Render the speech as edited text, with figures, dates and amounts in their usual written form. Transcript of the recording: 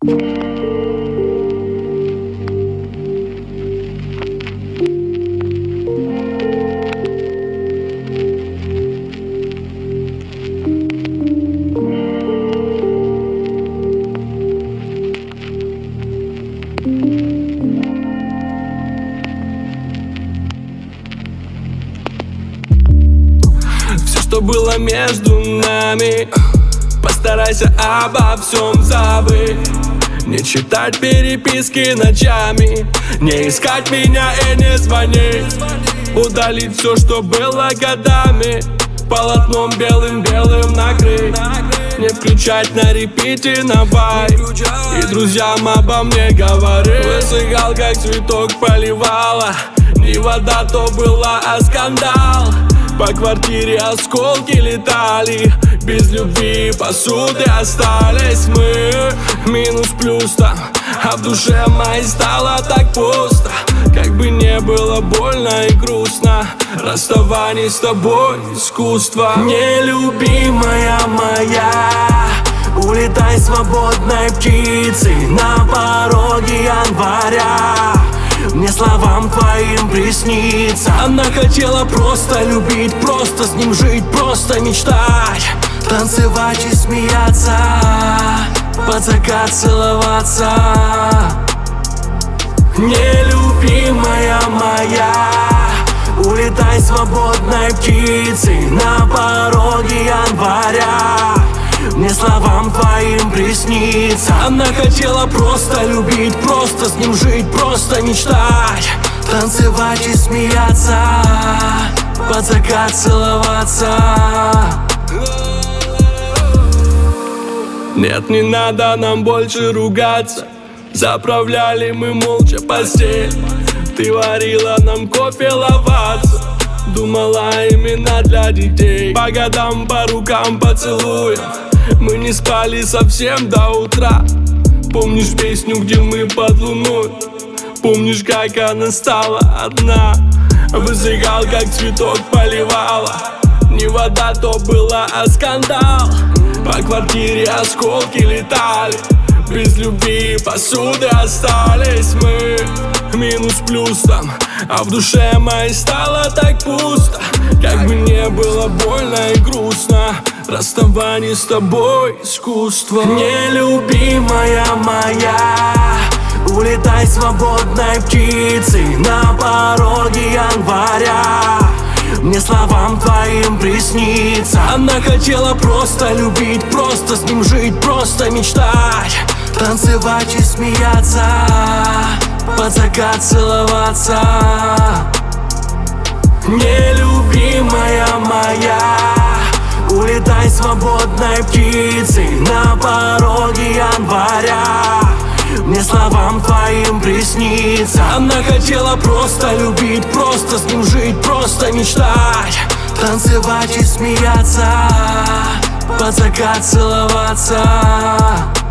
Все, что было между нами, постарайся обо всем забыть. Не читать переписки ночами, не искать меня и не звонить. Удалить все, что было годами, полотном белым-белым накрыть. Не включать на репите на вайб и друзьям обо мне говорить. Высыхал, как цветок поливала, не вода то была, а скандал. По квартире осколки летали, без любви посуды остались мы. Минус плюс там, а в душе моей стало так пусто. Как бы не было больно и грустно, расставание с тобой искусство. Нелюбимая моя, улетай свободной птицей на пороге января. Мне словам твоим приснится. Она хотела просто любить, просто с ним жить, просто мечтать, танцевать и смеяться, под закат целоваться. Нелюбимая моя, улетай свободной птицей на пороге января. Мне словам твоим приснится. Она хотела просто любить, просто с ним жить, просто мечтать, танцевать и смеяться, под закат целоваться. Нет, не надо нам больше ругаться. Заправляли мы молча постель. Ты варила нам кофе, лаваться, думала имена для детей. По годам, по рукам, поцелуем мы не спали совсем до утра. Помнишь песню, где мы под луной? Помнишь, как она стала одна? Высыхал, как цветок поливала, не вода то была, а скандал. По квартире осколки летали, без любви посуды остались мы. Минус плюс там, а в душе моей стало так пусто. Как бы не было больно и грустно, расставание с тобой искусство. Нелюбимая моя, улетай свободной птицей на пороге января. Мне словам твоим приснится. Она хотела просто любить, просто с ним жить, просто мечтать, танцевать и смеяться, под закат целоваться. Нелюбимая моя, улетай свободной птицей на пороге января. Мне словам твоим приснится. Она хотела просто любить, просто с ним жить, просто мечтать, танцевать и смеяться, под закат целоваться.